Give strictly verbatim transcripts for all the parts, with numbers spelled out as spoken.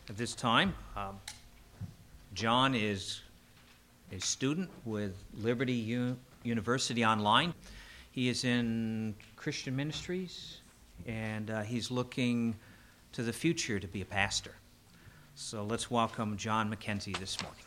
At this time, um, John is a student with Liberty U- University Online. He is in Christian ministries, and uh, he's looking to the future to be a pastor. So let's welcome John McKenzie this morning.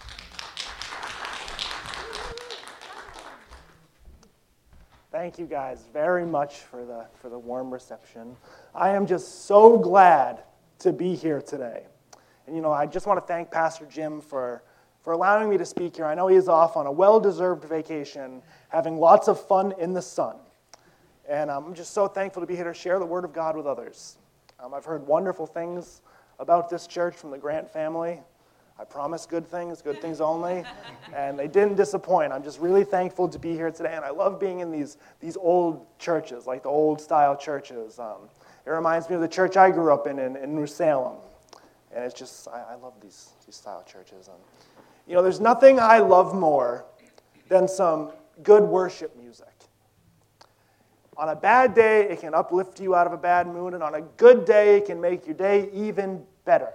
Thank you guys very much for the for the warm reception. I am just so glad to be here today. And you know, I just want to thank Pastor Jim for, for allowing me to speak here. I know he is off on a well-deserved vacation, having lots of fun in the sun. And I'm just so thankful to be here to share the Word of God with others. Um, I've heard wonderful things about this church from the Grant family. I promise good things, good things only, and they didn't disappoint. I'm just really thankful to be here today, and I love being in these, these old churches, like the old-style churches. Um, it reminds me of the church I grew up in, in, in New Salem, and it's just, I, I love these, these style churches. Um, you know, there's nothing I love more than some good worship music. On a bad day, it can uplift you out of a bad mood, and on a good day, it can make your day even better.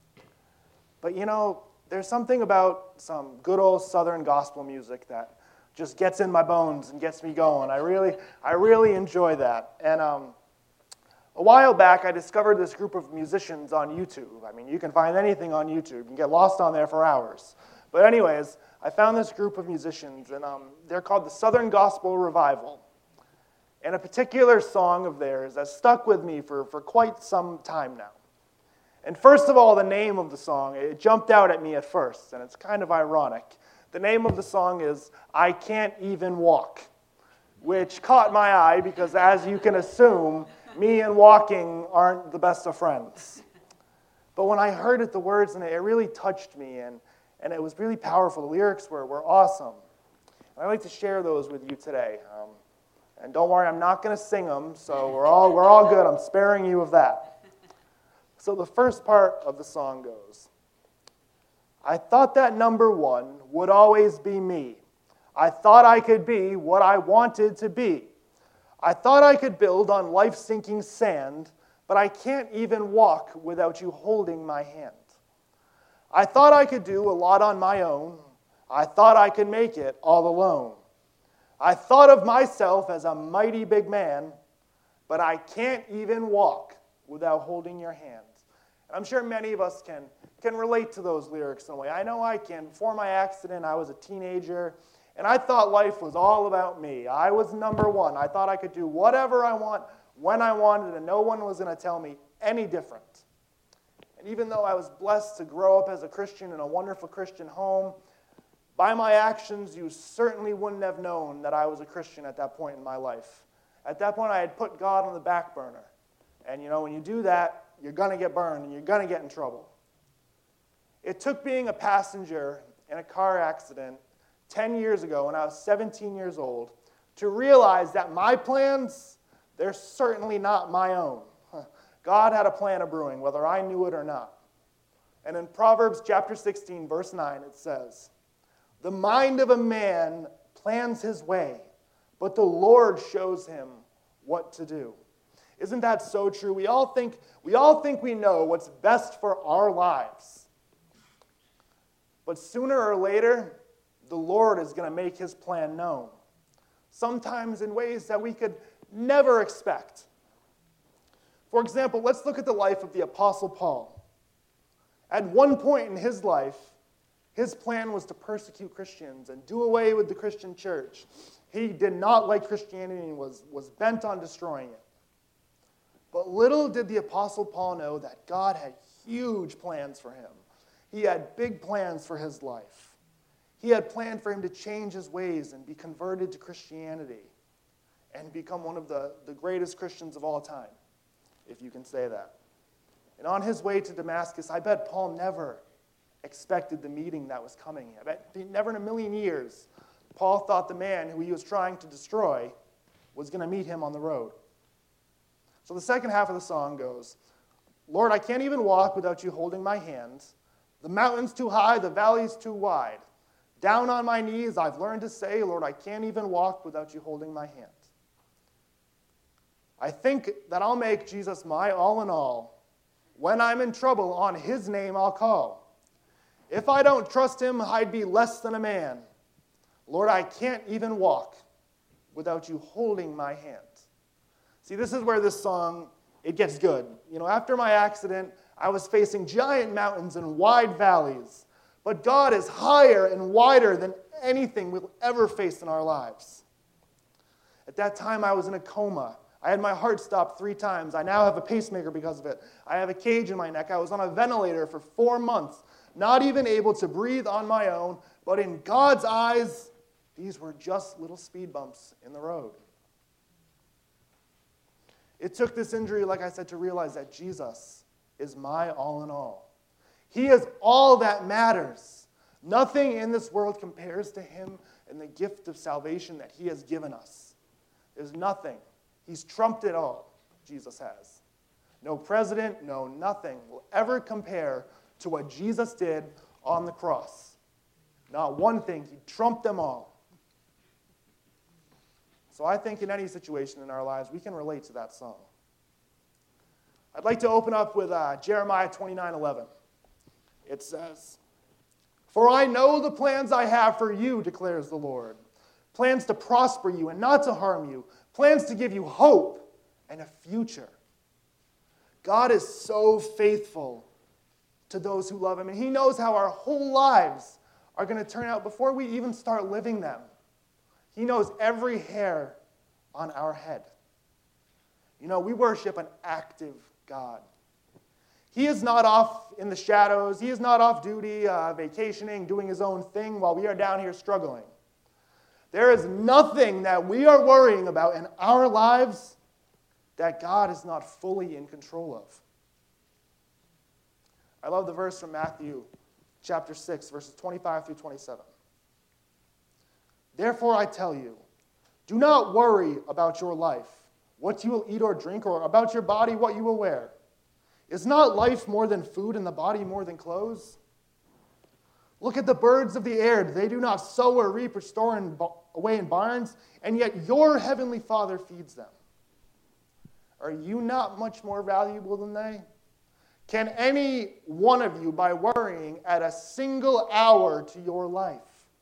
But you know, there's something about some good old Southern gospel music that just gets in my bones and gets me going. I really, I really enjoy that. And um, a while back, I discovered this group of musicians on YouTube. I mean, you can find anything on YouTube. You can get lost on there for hours. But anyways, I found this group of musicians, and um, they're called the Southern Gospel Revival. And a particular song of theirs has stuck with me for, for quite some time now. And first of all, the name of the song, it jumped out at me at first, and it's kind of ironic. The name of the song is I Can't Even Walk, which caught my eye because, as you can assume, me and walking aren't the best of friends. But when I heard it, the words in it, it really touched me, and, and it was really powerful. The lyrics were, were awesome. And I'd like to share those with you today. Um, and don't worry, I'm not going to sing them, so we're all, we're all good. I'm sparing you of that. So the first part of the song goes, I thought that number one would always be me. I thought I could be what I wanted to be. I thought I could build on life-sinking sand, but I can't even walk without you holding my hand. I thought I could do a lot on my own. I thought I could make it all alone. I thought of myself as a mighty big man, but I can't even walk without holding your hand. And I'm sure many of us can, can relate to those lyrics in a way. I know I can. Before my accident, I was a teenager, and I thought life was all about me. I was number one. I thought I could do whatever I want, when I wanted, and no one was going to tell me any different. And even though I was blessed to grow up as a Christian in a wonderful Christian home, by my actions, you certainly wouldn't have known that I was a Christian at that point in my life. At that point, I had put God on the back burner. And you know, when you do that, you're going to get burned and you're going to get in trouble. It took being a passenger in a car accident ten years ago when I was seventeen years old to realize that my plans, they're certainly not my own. God had a plan of brewing, whether I knew it or not. And in Proverbs chapter sixteen, verse nine, it says, the mind of a man plans his way, but the Lord shows him what to do. Isn't that so true? We all think we all think we know what's best for our lives. But sooner or later, the Lord is going to make his plan known, sometimes in ways that we could never expect. For example, let's look at the life of the Apostle Paul. At one point in his life, his plan was to persecute Christians and do away with the Christian church. He did not like Christianity and was, was bent on destroying it. But little did the Apostle Paul know that God had huge plans for him. He had big plans for his life. He had planned for him to change his ways and be converted to Christianity and become one of the, the greatest Christians of all time, if you can say that. And on his way to Damascus, I bet Paul never expected the meeting that was coming. I bet never in a million years, Paul thought the man who he was trying to destroy was going to meet him on the road. So the second half of the song goes, Lord, I can't even walk without you holding my hand. The mountain's too high, the valley's too wide. Down on my knees, I've learned to say, Lord, I can't even walk without you holding my hand. I think that I'll make Jesus my all in all When I'm in trouble, on his name I'll call. If I don't trust him, I'd be less than a man. Lord, I can't even walk without you holding my hand. See, this is where this song, it gets good. You know, after my accident, I was facing giant mountains and wide valleys. But God is higher and wider than anything we'll ever face in our lives. At that time, I was in a coma. I had my heart stopped three times. I now have a pacemaker because of it. I have a cage in my neck. I was on a ventilator for four months, not even able to breathe on my own. But in God's eyes, these were just little speed bumps in the road. It took this injury, like I said, to realize that Jesus is my all in all. He is all that matters. Nothing in this world compares to him and the gift of salvation that he has given us. There's nothing. He's trumped it all, Jesus has. No president, no nothing will ever compare to what Jesus did on the cross. Not one thing. He trumped them all. So I think in any situation in our lives, we can relate to that song. I'd like to open up with uh, Jeremiah twenty-nine eleven. It says, "For I know the plans I have for you, declares the Lord. Plans to prosper you and not to harm you. Plans to give you hope and a future." God is so faithful to those who love him. And he knows how our whole lives are going to turn out before we even start living them. He knows every hair on our head. You know, we worship an active God. He is not off in the shadows. He is not off duty, uh, vacationing, doing his own thing while we are down here struggling. There is nothing that we are worrying about in our lives that God is not fully in control of. I love the verse from Matthew chapter six, verses twenty-five through twenty-seven. "Therefore I tell you, do not worry about your life, what you will eat or drink, or about your body, what you will wear. Is not life more than food and the body more than clothes? Look at the birds of the air. They do not sow or reap or store in, away in barns, and yet your heavenly Father feeds them. Are you not much more valuable than they? Can any one of you, by worrying, add a single hour to your life?"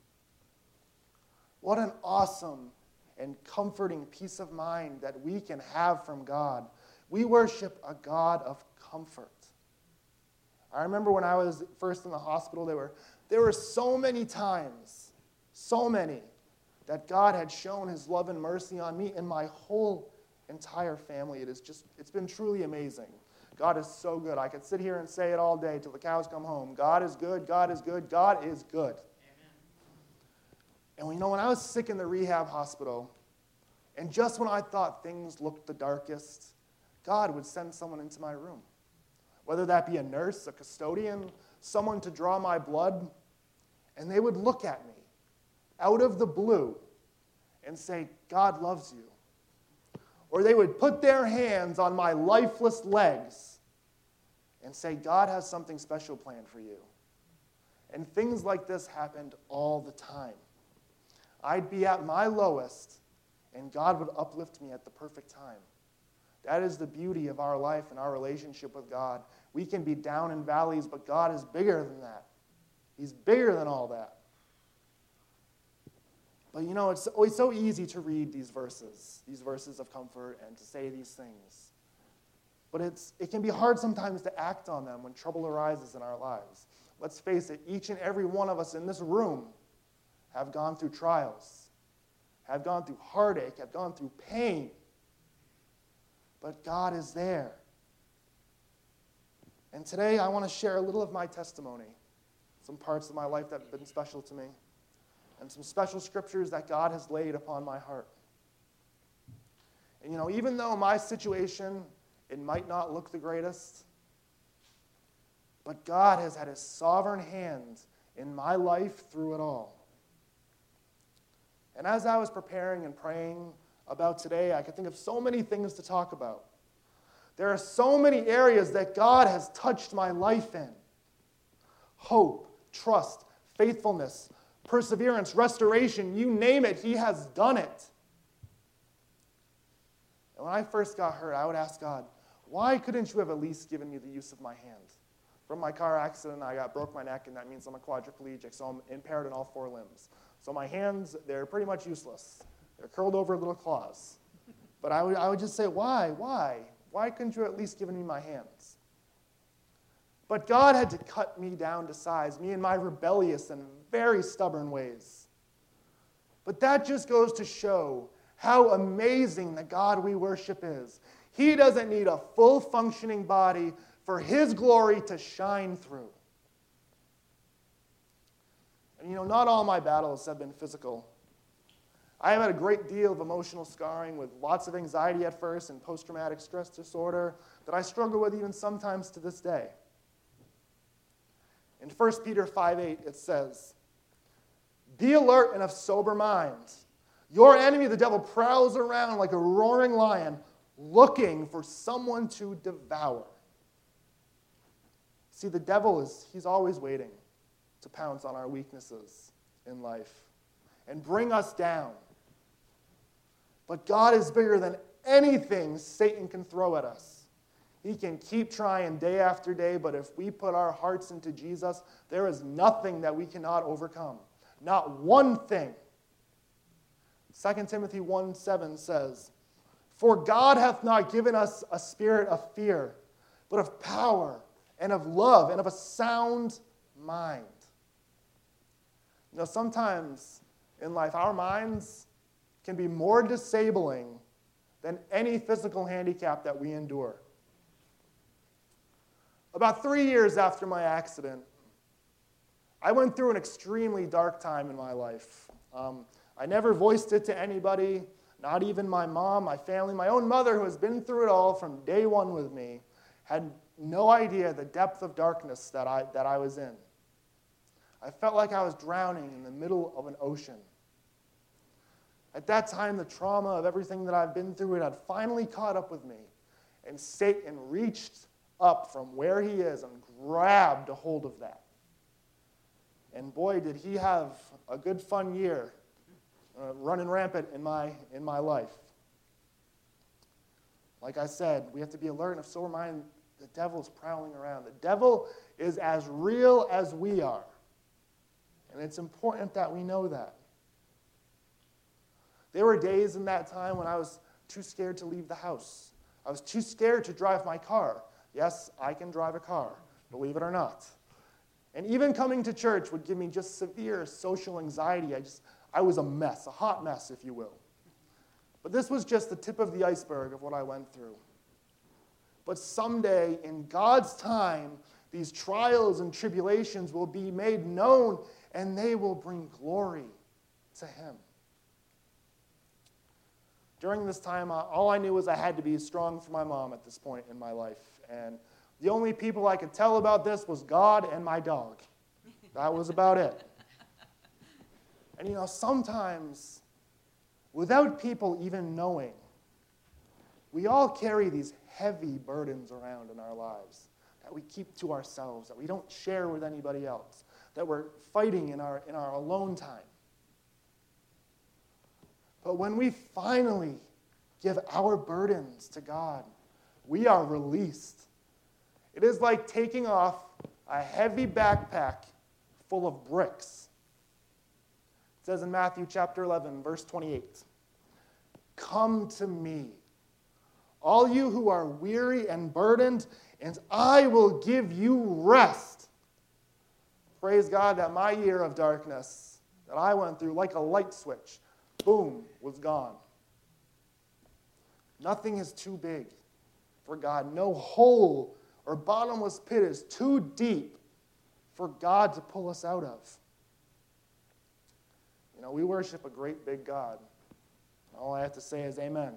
What an awesome and comforting peace of mind that we can have from God. We worship a God of comfort. I remember when I was first in the hospital, there were, there were so many times, so many, that God had shown his love and mercy on me and my whole entire family. It is just, it's been truly amazing. God is so good. I could sit here and say it all day till the cows come home. God is good, God is good, God is good. And you know, when I was sick in the rehab hospital, and just when I thought things looked the darkest, God would send someone into my room. Whether that be a nurse, a custodian, someone to draw my blood, and they would look at me out of the blue and say, "God loves you." Or they would put their hands on my lifeless legs and say, "God has something special planned for you." And things like this happened all the time. I'd be at my lowest, and God would uplift me at the perfect time. That is the beauty of our life and our relationship with God. We can be down in valleys, but God is bigger than that. He's bigger than all that. But you know, it's always so easy to read these verses, these verses of comfort, and to say these things. But it's, it can be hard sometimes to act on them when trouble arises in our lives. Let's face it, each and every one of us in this room have gone through trials, have gone through heartache, have gone through pain. But God is there. And today I want to share a little of my testimony, some parts of my life that have been special to me, and some special scriptures that God has laid upon my heart. And you know, even though my situation, it might not look the greatest, but God has had his sovereign hand in my life through it all. And as I was preparing and praying about today, I could think of so many things to talk about. There are so many areas that God has touched my life in. Hope, trust, faithfulness, perseverance, restoration, you name it, he has done it. And when I first got hurt, I would ask God, why couldn't you have at least given me the use of my hand? From my car accident, I got broke my neck, and that means I'm a quadriplegic, so I'm impaired in all four limbs. So my hands, they're pretty much useless. They're curled over little claws. But I would, I would just say, why, why? Why couldn't you at least given me my hands? But God had to cut me down to size, me and my rebellious and very stubborn ways. But that just goes to show how amazing the God we worship is. He doesn't need a full functioning body for his glory to shine through. And you know, not all my battles have been physical. I have had a great deal of emotional scarring with lots of anxiety at first and post-traumatic stress disorder that I struggle with even sometimes to this day. In First Peter five eight, it says, "Be alert and of sober mind. Your enemy, the devil, prowls around like a roaring lion, looking for someone to devour." See, the devil is, he's always waiting to pounce on our weaknesses in life and bring us down. But God is bigger than anything Satan can throw at us. He can keep trying day after day, but if we put our hearts into Jesus, there is nothing that we cannot overcome. Not one thing. Second Timothy one seven says, "For God hath not given us a spirit of fear, but of power and of love and of a sound mind." You know, sometimes in life, our minds can be more disabling than any physical handicap that we endure. About three years after my accident, I went through an extremely dark time in my life. Um, I never voiced it to anybody, not even my mom, my family. My own mother, who has been through it all from day one with me, had no idea the depth of darkness that I, that I was in. I felt like I was drowning in the middle of an ocean. At that time, the trauma of everything that I've been through, it had finally caught up with me. And Satan reached up from where he is and grabbed a hold of that. And boy, did he have a good fun year uh, running rampant in my, in my life. Like I said, we have to be alert and of sober mind. The devil's prowling around. The devil is as real as we are. And it's important that we know that. There were days in that time when I was too scared to leave the house. I was too scared to drive my car. Yes, I can drive a car, believe it or not. And even coming to church would give me just severe social anxiety. I just, I was a mess, a hot mess, if you will. But this was just the tip of the iceberg of what I went through. But someday, in God's time, these trials and tribulations will be made known, and they will bring glory to him. During this time, uh, all I knew was I had to be strong for my mom at this point in my life. And the only people I could tell about this was God and my dog. That was about it. And you know, sometimes, without people even knowing, we all carry these heavy burdens around in our lives that we keep to ourselves, that we don't share with anybody else, that we're fighting in our, in our alone time. But when we finally give our burdens to God, we are released. It is like taking off a heavy backpack full of bricks. It says in Matthew chapter eleven, verse twenty-eight, "Come to me, all you who are weary and burdened, and I will give you rest." Praise God that my year of darkness that I went through, like a light switch, boom, was gone. Nothing is too big for God. No hole or bottomless pit is too deep for God to pull us out of. You know, we worship a great big God. All I have to say is amen.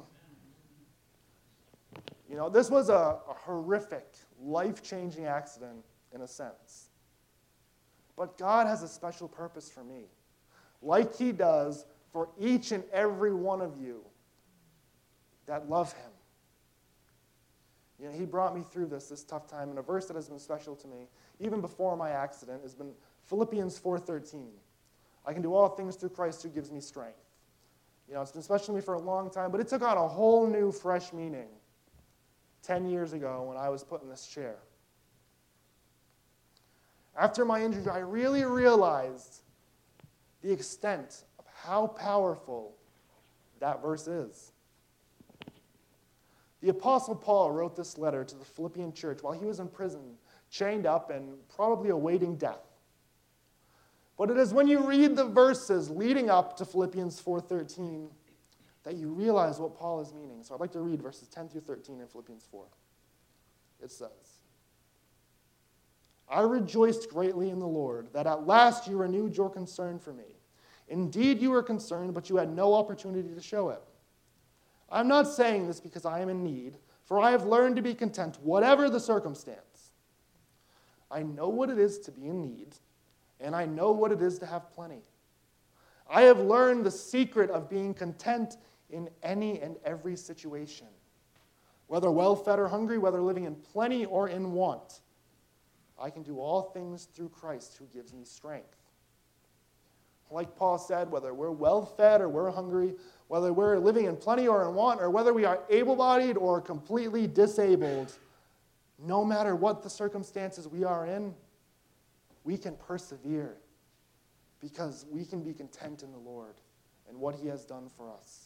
You know, this was a, a horrific, life-changing accident in a sense. But God has a special purpose for me, like he does for each and every one of you that love him. You know, he brought me through this, this tough time, and a verse that has been special to me, even before my accident, has been Philippians four thirteen. "I can do all things through Christ who gives me strength." You know, it's been special to me for a long time, but it took on a whole new, fresh meaning ten years ago when I was put in this chair. After my injury, I really realized the extent of how powerful that verse is. The Apostle Paul wrote this letter to the Philippian church while he was in prison, chained up and probably awaiting death. But it is when you read the verses leading up to Philippians four thirteen that you realize what Paul is meaning. So I'd like to read verses ten through thirteen in Philippians four. It says, I rejoiced greatly in the Lord that at last you renewed your concern for me. Indeed, you were concerned, but you had no opportunity to show it. I'm not saying this because I am in need, for I have learned to be content, whatever the circumstance. I know what it is to be in need, and I know what it is to have plenty. I have learned the secret of being content in any and every situation, whether well-fed or hungry, whether living in plenty or in want. I can do all things through Christ who gives me strength. Like Paul said, whether we're well-fed or we're hungry, whether we're living in plenty or in want, or whether we are able-bodied or completely disabled, no matter what the circumstances we are in, we can persevere because we can be content in the Lord and what he has done for us.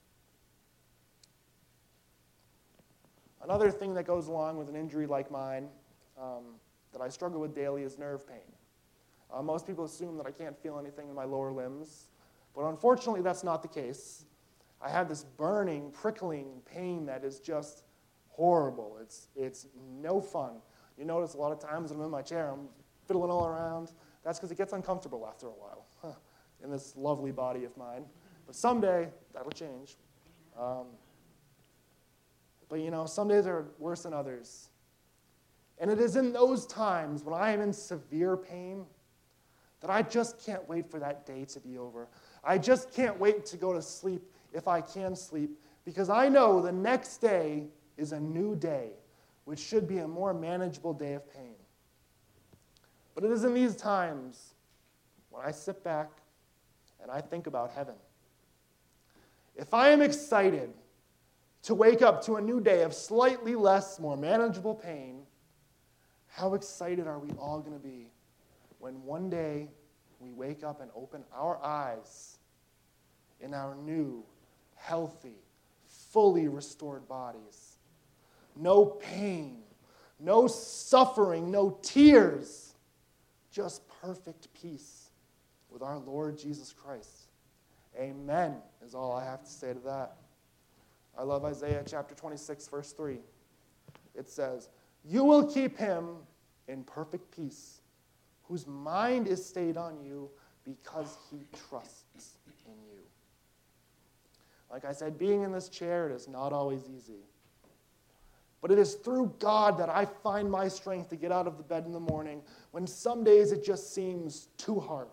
Another thing that goes along with an injury like mine um, that I struggle with daily is nerve pain. Uh, most people assume that I can't feel anything in my lower limbs, but unfortunately that's not the case. I have this burning, prickling pain that is just horrible. It's, it's no fun. You notice a lot of times when I'm in my chair, I'm fiddling all around. That's because it gets uncomfortable after a while huh, in this lovely body of mine. But someday, that'll change. Um, but you know, some days are worse than others. And it is in those times when I am in severe pain that I just can't wait for that day to be over. I just can't wait to go to sleep if I can sleep, because I know the next day is a new day, which should be a more manageable day of pain. But it is in these times when I sit back and I think about heaven. If I am excited to wake up to a new day of slightly less, more manageable pain, how excited are we all going to be when one day we wake up and open our eyes in our new, healthy, fully restored bodies. No pain, no suffering, no tears, just perfect peace with our Lord Jesus Christ. Amen is all I have to say to that. I love Isaiah chapter twenty-six, verse three. It says, you will keep him in perfect peace, whose mind is stayed on you because he trusts in you. Like I said, being in this chair, it is not always easy. But it is through God that I find my strength to get out of the bed in the morning when some days it just seems too hard.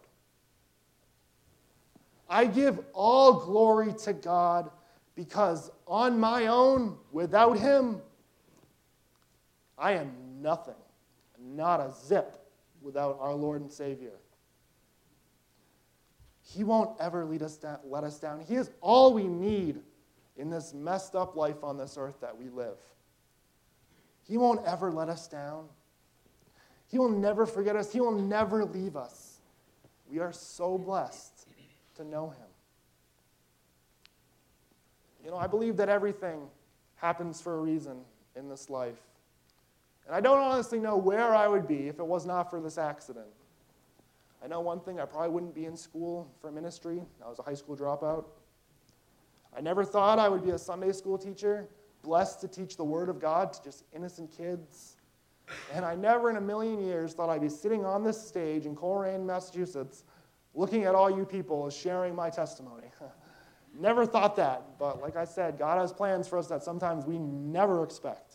I give all glory to God because on my own, without him, I am nothing, not a zip without our Lord and Savior. He won't ever lead us down, let us down. He is all we need in this messed up life on this earth that we live. He won't ever let us down. He will never forget us. He will never leave us. We are so blessed to know him. You know, I believe that everything happens for a reason in this life. And I don't honestly know where I would be if it was not for this accident. I know one thing, I probably wouldn't be in school for ministry. I was a high school dropout. I never thought I would be a Sunday school teacher, blessed to teach the Word of God to just innocent kids. And I never in a million years thought I'd be sitting on this stage in Coleraine, Massachusetts, looking at all you people sharing my testimony. Never thought that, but like I said, God has plans for us that sometimes we never expect.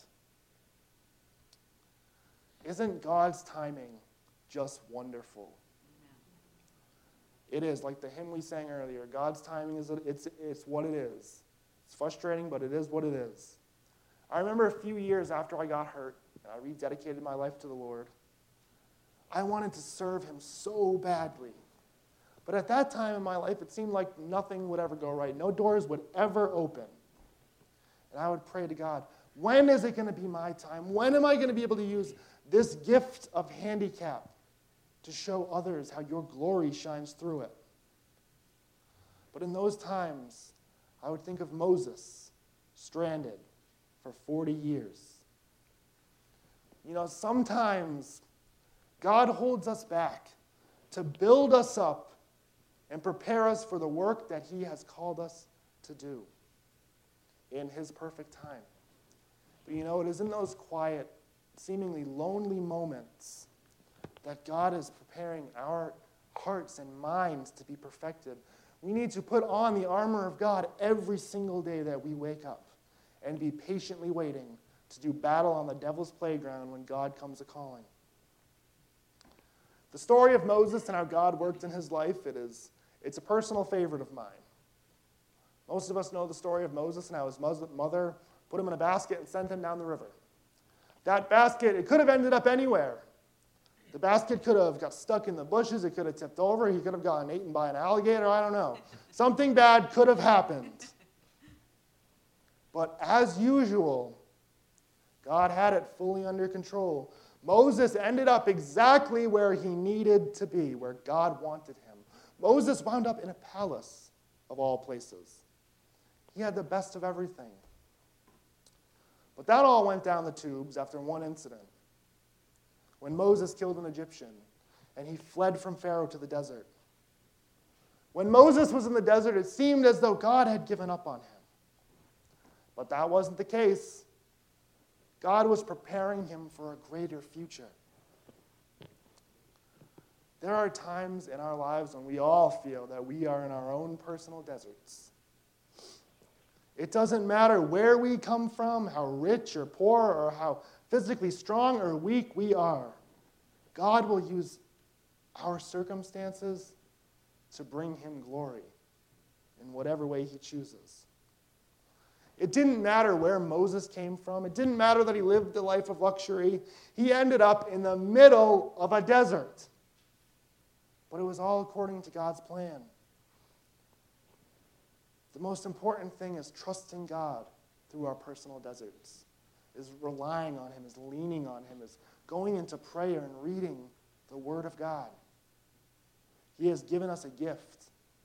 Isn't God's timing just wonderful? It is, like the hymn we sang earlier. God's timing is it's it's what it is. It's frustrating, but it is what it is. I remember a few years after I got hurt, and I rededicated my life to the Lord. I wanted to serve him so badly. But at that time in my life, it seemed like nothing would ever go right. No doors would ever open. And I would pray to God, When is it going to be my time? When am I going to be able to use this gift of handicap to show others how your glory shines through it? But in those times, I would think of Moses, stranded for forty years. You know, sometimes God holds us back to build us up and prepare us for the work that he has called us to do in his perfect time. But you know, it is in those quiet, seemingly lonely moments that God is preparing our hearts and minds to be perfected. We need to put on the armor of God every single day that we wake up and be patiently waiting to do battle on the devil's playground when God comes a-calling. The story of Moses and how God worked in his life, it is, it's a personal favorite of mine. Most of us know the story of Moses and how his mother put him in a basket and sent him down the river. That basket, it could have ended up anywhere. The basket could have got stuck in the bushes. It could have tipped over. He could have gotten eaten by an alligator. I don't know. Something bad could have happened. But as usual, God had it fully under control. Moses ended up exactly where he needed to be, where God wanted him. Moses wound up in a palace, of all places. He had the best of everything. But that all went down the tubes after one incident. When Moses killed an Egyptian, and he fled from Pharaoh to the desert. When Moses was in the desert, it seemed as though God had given up on him. But that wasn't the case. God was preparing him for a greater future. There are times in our lives when we all feel that we are in our own personal deserts. It doesn't matter where we come from, how rich or poor, or how physically strong or weak we are. God will use our circumstances to bring him glory in whatever way he chooses. It didn't matter where Moses came from. It didn't matter that he lived a life of luxury. He ended up in the middle of a desert. But it was all according to God's plan. The most important thing is trusting God through our personal deserts, is relying on him, is leaning on him, is going into prayer and reading the Word of God. He has given us a gift.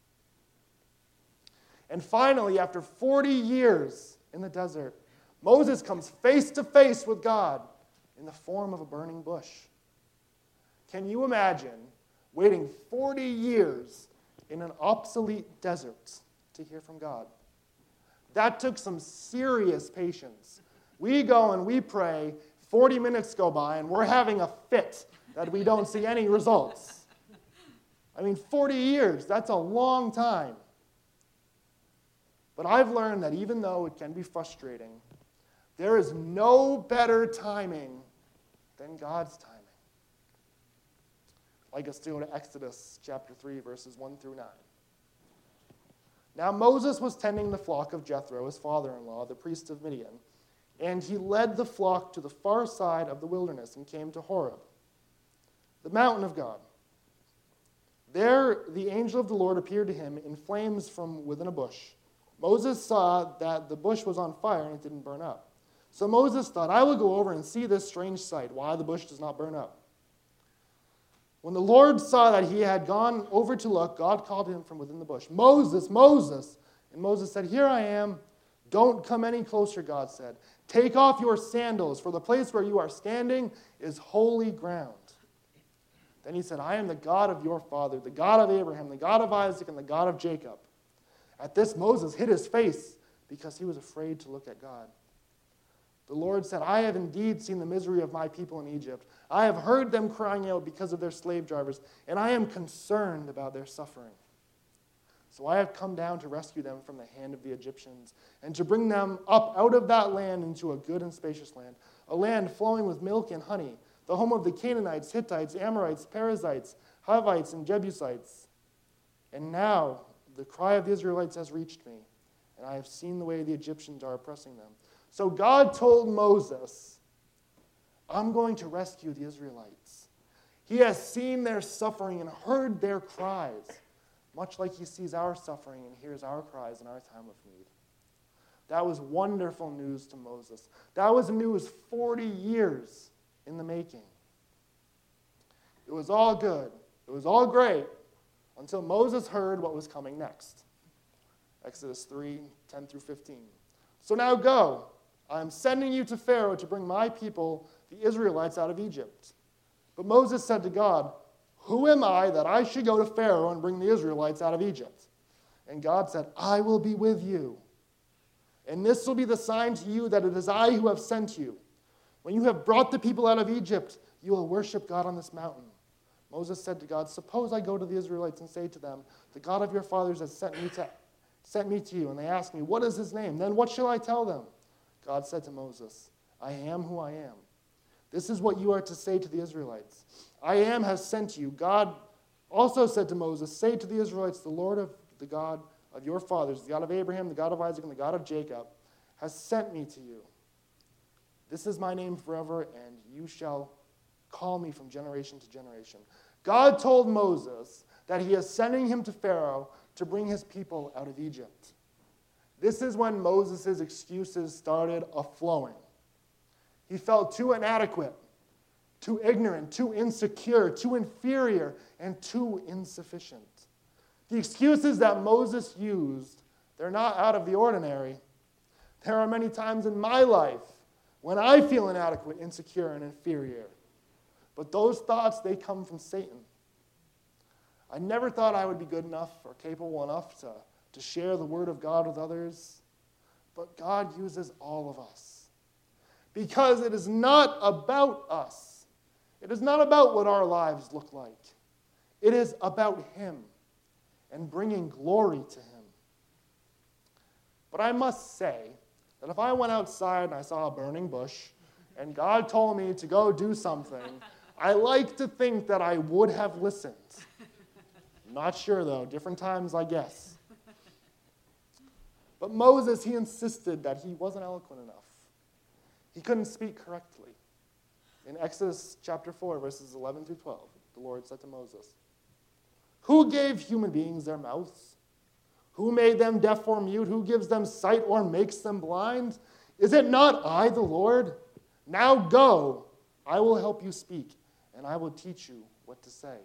And finally, after forty years in the desert, Moses comes face to face with God in the form of a burning bush. Can you imagine waiting forty years in an obsolete desert to hear from God? That took some serious patience. We go and we pray, forty minutes go by, and we're having a fit that we don't see any results. I mean, forty years, that's a long time. But I've learned that even though it can be frustrating, there is no better timing than God's timing. I'd like us to go to Exodus chapter three, verses one through nine. Now Moses was tending the flock of Jethro, his father-in-law, the priest of Midian, and he led the flock to the far side of the wilderness and came to Horeb, the mountain of God. There the angel of the Lord appeared to him in flames from within a bush. Moses saw that the bush was on fire and it didn't burn up. So Moses thought, I will go over and see this strange sight, why the bush does not burn up. When the Lord saw that he had gone over to look, God called him from within the bush, Moses, Moses. And Moses said, here I am. Don't come any closer, God said. Take off your sandals, for the place where you are standing is holy ground. Then he said, I am the God of your father, the God of Abraham, the God of Isaac, and the God of Jacob. At this, Moses hid his face because he was afraid to look at God. The Lord said, I have indeed seen the misery of my people in Egypt. I have heard them crying out because of their slave drivers, and I am concerned about their suffering. So I have come down to rescue them from the hand of the Egyptians, and to bring them up out of that land into a good and spacious land, a land flowing with milk and honey, the home of the Canaanites, Hittites, Amorites, Perizzites, Hivites, and Jebusites. And now the cry of the Israelites has reached me, and I have seen the way the Egyptians are oppressing them. So God told Moses, I'm going to rescue the Israelites. He has seen their suffering and heard their cries, much like he sees our suffering and hears our cries in our time of need. That was wonderful news to Moses. That was news forty years in the making. It was all good. It was all great until Moses heard what was coming next. Exodus three, ten through fifteen. So now go. I am sending you to Pharaoh to bring my people, the Israelites, out of Egypt. But Moses said to God, who am I that I should go to Pharaoh and bring the Israelites out of Egypt? And God said, I will be with you. And this will be the sign to you that it is I who have sent you. When you have brought the people out of Egypt, you will worship God on this mountain. Moses said to God, suppose I go to the Israelites and say to them, the God of your fathers has sent me to, sent me to you. And they ask me, what is his name? Then what shall I tell them? God said to Moses, I am who I am. This is what you are to say to the Israelites. I am has sent you. God also said to Moses, say to the Israelites, the Lord of the God of your fathers, the God of Abraham, the God of Isaac, and the God of Jacob, has sent me to you. This is my name forever, and you shall call me from generation to generation. God told Moses that he is sending him to Pharaoh to bring his people out of Egypt. This is when Moses' excuses started a-flowing. He felt too inadequate, too ignorant, too insecure, too inferior, and too insufficient. The excuses that Moses used, they're not out of the ordinary. There are many times in my life when I feel inadequate, insecure, and inferior. But those thoughts, they come from Satan. I never thought I would be good enough or capable enough to, to share the word of God with others. But God uses all of us. Because it is not about us. It is not about what our lives look like. It is about him and bringing glory to him. But I must say that if I went outside and I saw a burning bush and God told me to go do something, I like to think that I would have listened. Not sure, though. Different times, I guess. But Moses, he insisted that he wasn't eloquent enough. He couldn't speak correctly. In Exodus chapter four, verses eleven through twelve, the Lord said to Moses, who gave human beings their mouths? Who made them deaf or mute? Who gives them sight or makes them blind? Is it not I, the Lord? Now go, I will help you speak, and I will teach you what to say.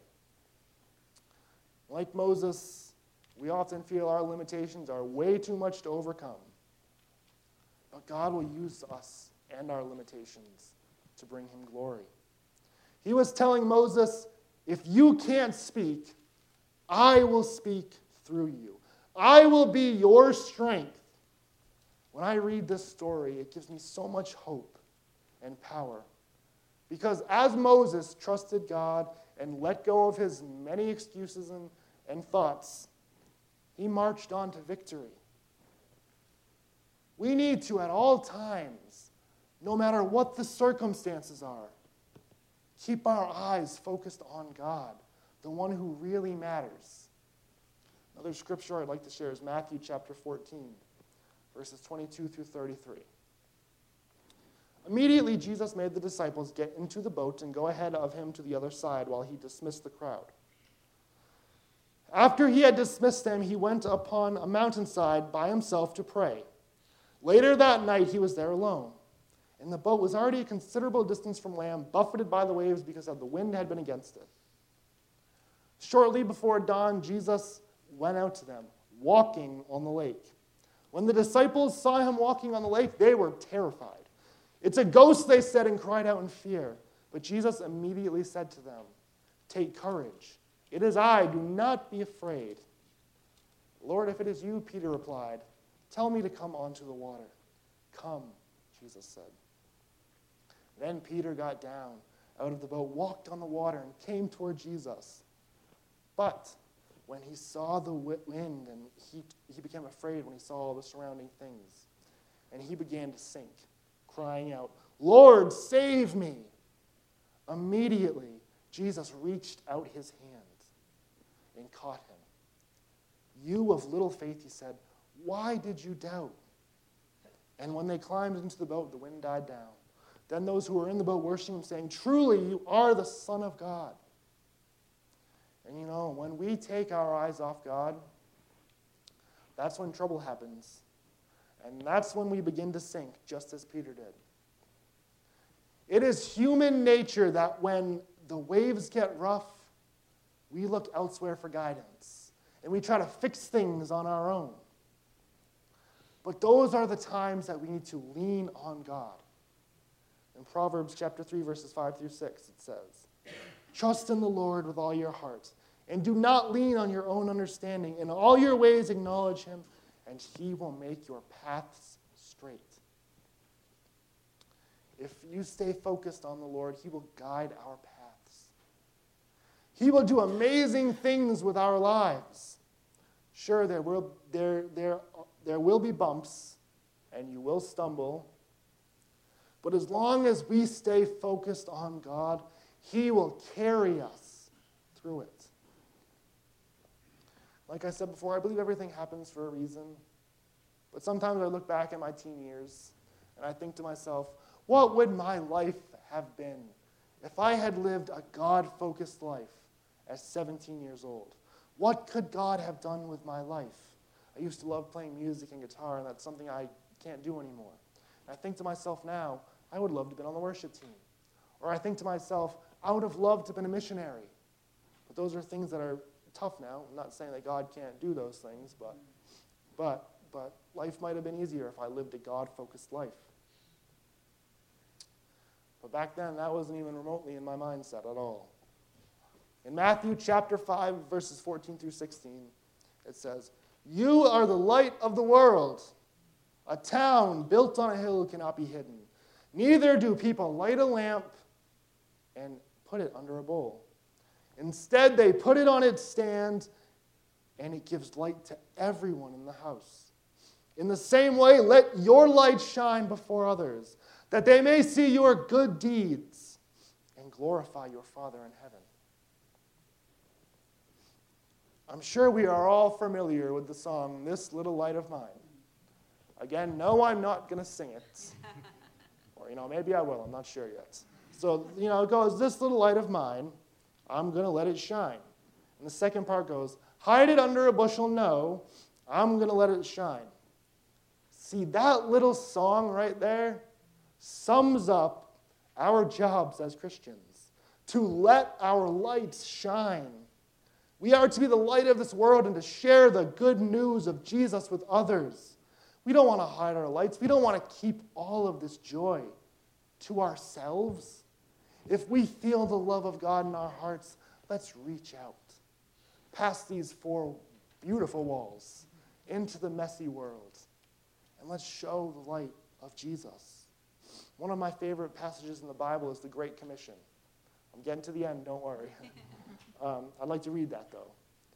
Like Moses, we often feel our limitations are way too much to overcome. But God will use us and our limitations to bring him glory. He was telling Moses, if you can't speak, I will speak through you. I will be your strength. When I read this story, it gives me so much hope and power. Because as Moses trusted God and let go of his many excuses and, and thoughts, he marched on to victory. We need to, at all times, no matter what the circumstances are, keep our eyes focused on God, the one who really matters. Another scripture I'd like to share is Matthew chapter fourteen, verses twenty-two through thirty-three. Immediately, Jesus made the disciples get into the boat and go ahead of him to the other side while he dismissed the crowd. After he had dismissed them, he went upon a mountainside by himself to pray. Later that night, he was there alone. And the boat was already a considerable distance from land, buffeted by the waves because of the wind had been against it. Shortly before dawn, Jesus went out to them, walking on the lake. When the disciples saw him walking on the lake, they were terrified. It's a ghost, they said, and cried out in fear. But Jesus immediately said to them, take courage. It is I, do not be afraid. Lord, if it is you, Peter replied, tell me to come onto the water. Come, Jesus said. Then Peter got down out of the boat, walked on the water, and came toward Jesus. But when he saw the wind, and he, he became afraid when he saw all the surrounding things, and he began to sink, crying out, Lord, save me! Immediately, Jesus reached out his hand and caught him. You of little faith, he said, why did you doubt? And when they climbed into the boat, the wind died down. Then those who were in the boat worshiped him, saying, truly, you are the Son of God. And you know, when we take our eyes off God, that's when trouble happens. And that's when we begin to sink, just as Peter did. It is human nature that when the waves get rough, we look elsewhere for guidance, and we try to fix things on our own. But those are the times that we need to lean on God. In Proverbs chapter three, verses five through six, it says, "Trust in the Lord with all your heart, and do not lean on your own understanding. In all your ways acknowledge him, and he will make your paths straight." If you stay focused on the Lord, he will guide our paths. He will do amazing things with our lives. Sure, there will, there, there, there will be bumps, and you will stumble. But as long as we stay focused on God, he will carry us through it. Like I said before, I believe everything happens for a reason. But sometimes I look back at my teen years, and I think to myself, what would my life have been if I had lived a God-focused life at seventeen years old? What could God have done with my life? I used to love playing music and guitar, and that's something I can't do anymore. And I think to myself now, I would love to have been on the worship team. Or I think to myself, I would have loved to have been a missionary. But those are things that are tough now. I'm not saying that God can't do those things, but, but, but life might have been easier if I lived a God-focused life. But back then, that wasn't even remotely in my mindset at all. In Matthew chapter five, verses fourteen through sixteen, it says, "You are the light of the world. A town built on a hill cannot be hidden. Neither do people light a lamp and put it under a bowl. Instead, they put it on its stand, and it gives light to everyone in the house. In the same way, let your light shine before others, that they may see your good deeds and glorify your Father in heaven." I'm sure we are all familiar with the song, "This Little Light of Mine." Again, no, I'm not going to sing it. Or, you know, maybe I will. I'm not sure yet. So, you know, it goes, "This little light of mine, I'm going to let it shine." And the second part goes, "Hide it under a bushel, no, I'm going to let it shine." See, that little song right there sums up our jobs as Christians, to let our lights shine. We are to be the light of this world and to share the good news of Jesus with others. We don't want to hide our lights. We don't want to keep all of this joy to ourselves. If we feel the love of God in our hearts, let's reach out past these four beautiful walls into the messy world, and let's show the light of Jesus. One of my favorite passages in the Bible is the Great Commission. I'm getting to the end, don't worry. um, I'd like to read that, though.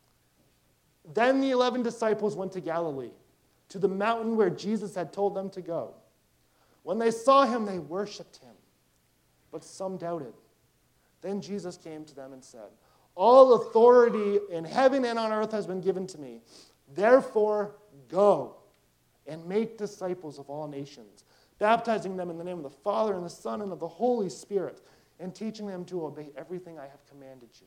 "Then the eleven disciples went to Galilee, to the mountain where Jesus had told them to go. When they saw him, they worshipped him, but some doubted. Then Jesus came to them and said, 'All authority in heaven and on earth has been given to me. Therefore, go and make disciples of all nations, baptizing them in the name of the Father and the Son and of the Holy Spirit, and teaching them to obey everything I have commanded you.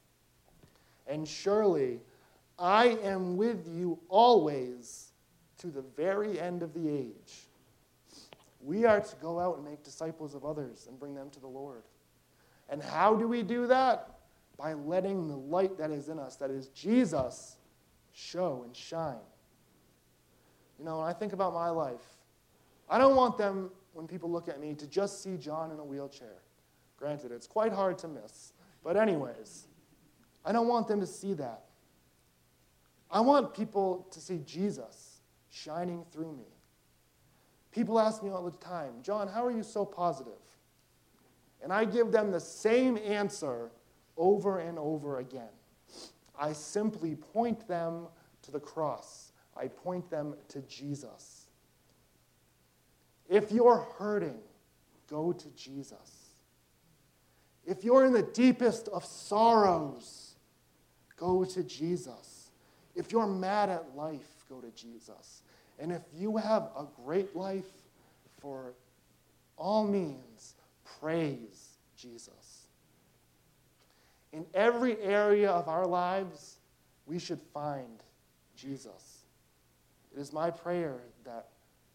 And surely I am with you always to the very end of the age.'" We are to go out and make disciples of others and bring them to the Lord. And how do we do that? By letting the light that is in us, that is Jesus, show and shine. You know, when I think about my life, I don't want them, when people look at me, to just see John in a wheelchair. Granted, it's quite hard to miss. But anyways, I don't want them to see that. I want people to see Jesus shining through me. People ask me all the time, "John, how are you so positive?" And I give them the same answer over and over again. I simply point them to the cross. I point them to Jesus. If you're hurting, go to Jesus. If you're in the deepest of sorrows, go to Jesus. If you're mad at life, go to Jesus. And if you have a great life, for all means, praise Jesus. In every area of our lives, we should find Jesus. It is my prayer that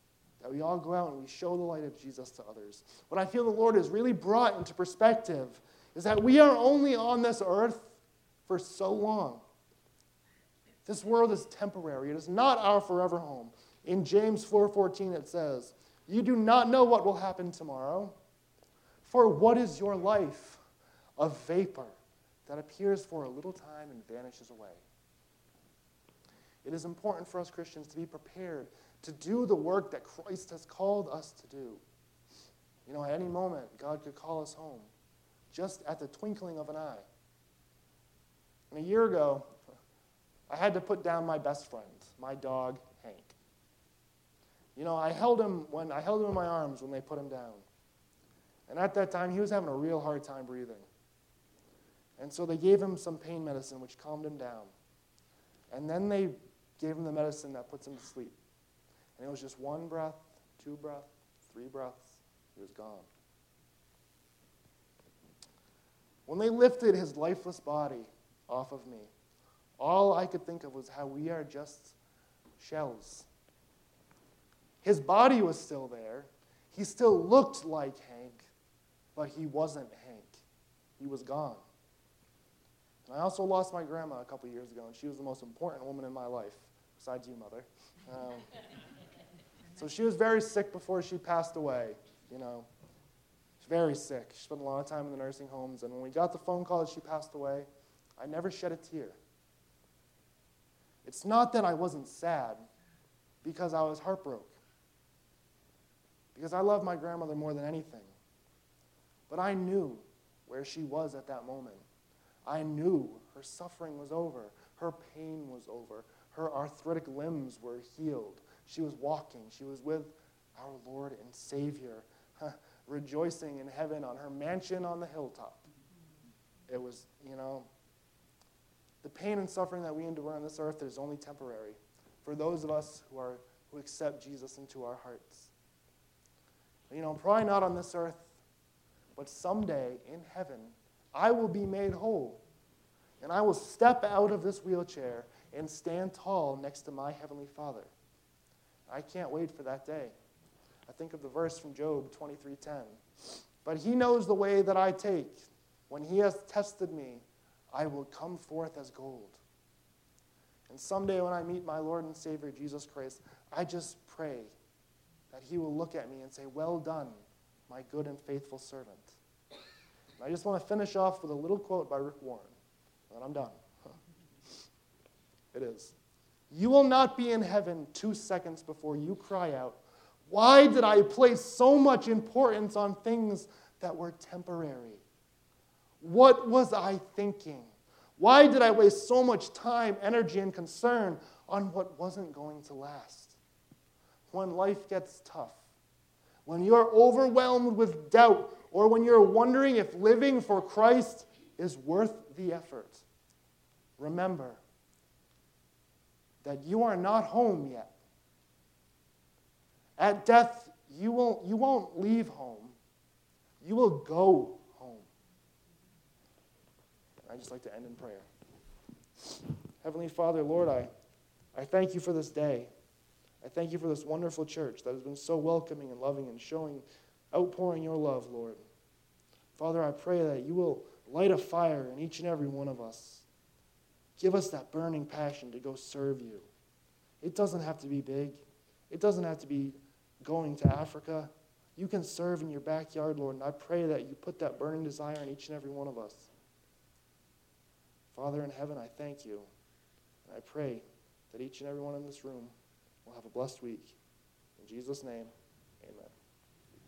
that we all go out and we show the light of Jesus to others. What I feel the Lord has really brought into perspective is that we are only on this earth for so long. This world is temporary. It is not our forever home. In James four fourteen it says, "You do not know what will happen tomorrow. For what is your life? A vapor that appears for a little time and vanishes away." It is important for us Christians to be prepared to do the work that Christ has called us to do. You know, at any moment, God could call us home, just at the twinkling of an eye. And a year ago, I had to put down my best friend, my dog, Hank. You know, I held him when I held him in my arms when they put him down. And at that time, he was having a real hard time breathing. And so they gave him some pain medicine, which calmed him down. And then they gave him the medicine that puts him to sleep. And it was just one breath, two breaths, three breaths. He was gone. When they lifted his lifeless body off of me, all I could think of was how we are just shells. His body was still there. He still looked like Hank, but he wasn't Hank. He was gone. And I also lost my grandma a couple years ago, and she was the most important woman in my life, besides you, Mother. Um, so she was very sick before she passed away, you know. She's very sick. She spent a lot of time in the nursing homes, and when we got the phone call that she passed away, I never shed a tear. It's not that I wasn't sad, because I was heartbroken. Because I love my grandmother more than anything. But I knew where she was at that moment. I knew her suffering was over. Her pain was over. Her arthritic limbs were healed. She was walking. She was with our Lord and Savior, rejoicing in heaven on her mansion on the hilltop. It was, you know, the pain and suffering that we endure on this earth is only temporary for those of us who are who accept Jesus into our hearts. You know, probably not on this earth, but someday in heaven, I will be made whole. And I will step out of this wheelchair and stand tall next to my Heavenly Father. I can't wait for that day. I think of the verse from Job twenty-three ten. But he knows the way that I take. When he has tested me, I will come forth as gold. And someday when I meet my Lord and Savior, Jesus Christ, I just pray that he will look at me and say, "Well done, my good and faithful servant." And I just want to finish off with a little quote by Rick Warren, and then I'm done. It is, "You will not be in heaven two seconds before you cry out, 'Why did I place so much importance on things that were temporary? What was I thinking? Why did I waste so much time, energy, and concern on what wasn't going to last?' When life gets tough, when you're overwhelmed with doubt, or when you're wondering if living for Christ is worth the effort, remember that you are not home yet. At death, you won't, you won't leave home. You will go home." I'd just like to end in prayer. Heavenly Father, Lord, I, I thank you for this day. I thank you for this wonderful church that has been so welcoming and loving and showing, outpouring your love, Lord. Father, I pray that you will light a fire in each and every one of us. Give us that burning passion to go serve you. It doesn't have to be big. It doesn't have to be going to Africa. You can serve in your backyard, Lord, and I pray that you put that burning desire in each and every one of us. Father in heaven, I thank you. And I pray that each and every one in this room will have a blessed week. In Jesus' name, amen.